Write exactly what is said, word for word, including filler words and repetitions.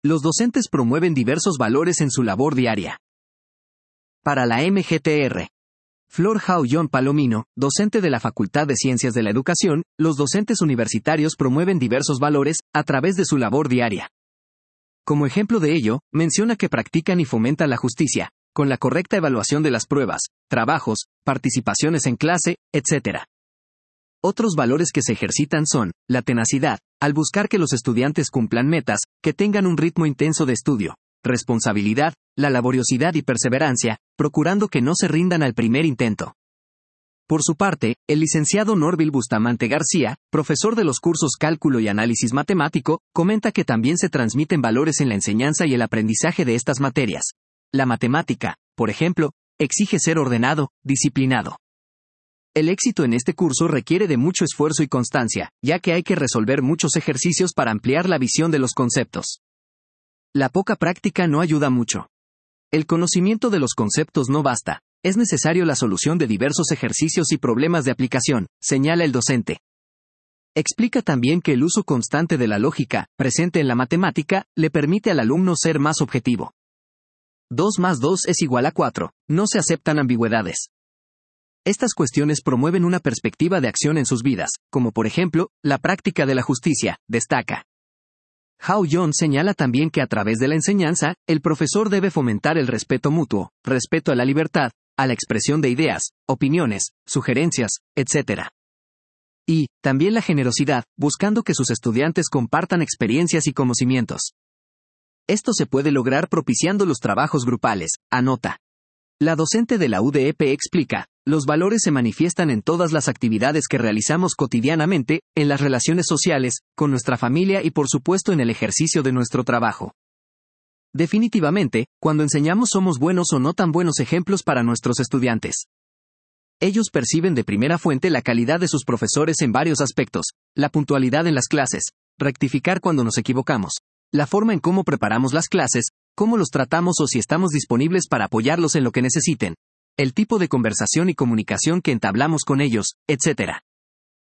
Los docentes promueven diversos valores en su labor diaria. Para la M G T R. Flor Hao-Yon Palomino, docente de la Facultad de Ciencias de la Educación, los docentes universitarios promueven diversos valores a través de su labor diaria. Como ejemplo de ello, menciona que practican y fomentan la justicia, con la correcta evaluación de las pruebas, trabajos, participaciones en clase, etcétera. Otros valores que se ejercitan son la tenacidad, al buscar que los estudiantes cumplan metas, que tengan un ritmo intenso de estudio, responsabilidad, la laboriosidad y perseverancia, procurando que no se rindan al primer intento. Por su parte, el licenciado Norville Bustamante García, profesor de los cursos Cálculo y Análisis Matemático, comenta que también se transmiten valores en la enseñanza y el aprendizaje de estas materias. La matemática, por ejemplo, exige ser ordenado, disciplinado. El éxito en este curso requiere de mucho esfuerzo y constancia, ya que hay que resolver muchos ejercicios para ampliar la visión de los conceptos. La poca práctica no ayuda mucho. El conocimiento de los conceptos no basta, es necesario la solución de diversos ejercicios y problemas de aplicación, señala el docente. Explica también que el uso constante de la lógica, presente en la matemática, le permite al alumno ser más objetivo. dos más dos es igual a cuatro, no se aceptan ambigüedades. Estas cuestiones promueven una perspectiva de acción en sus vidas, como por ejemplo, la práctica de la justicia, destaca. Hao-Yon señala también que a través de la enseñanza, el profesor debe fomentar el respeto mutuo, respeto a la libertad, a la expresión de ideas, opiniones, sugerencias, etcétera. Y, también la generosidad, buscando que sus estudiantes compartan experiencias y conocimientos. Esto se puede lograr propiciando los trabajos grupales, anota. La docente de la U D E P explica, los valores se manifiestan en todas las actividades que realizamos cotidianamente, en las relaciones sociales, con nuestra familia y por supuesto en el ejercicio de nuestro trabajo. Definitivamente, cuando enseñamos somos buenos o no tan buenos ejemplos para nuestros estudiantes. Ellos perciben de primera fuente la calidad de sus profesores en varios aspectos, la puntualidad en las clases, rectificar cuando nos equivocamos, la forma en cómo preparamos las clases, cómo los tratamos o si estamos disponibles para apoyarlos en lo que necesiten, el tipo de conversación y comunicación que entablamos con ellos, etcétera.